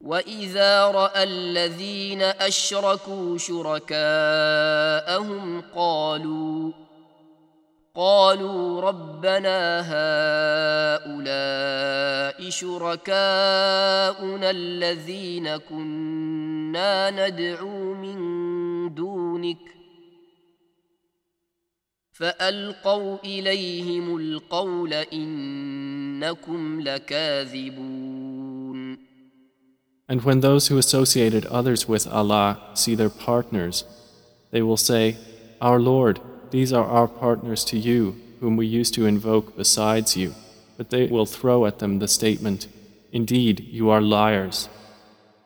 وإذا رأى الذين أشركوا شركاءهم قالوا ربنا هؤلاء شركاؤنا الذين كنا ندعو من دونك فألقوا إليهم القول إنكم لكاذبون. And when those who associated others with Allah see their partners, they will say, Our Lord, these are our partners to you, whom we used to invoke besides you. But they will throw at them the statement, Indeed, you are liars.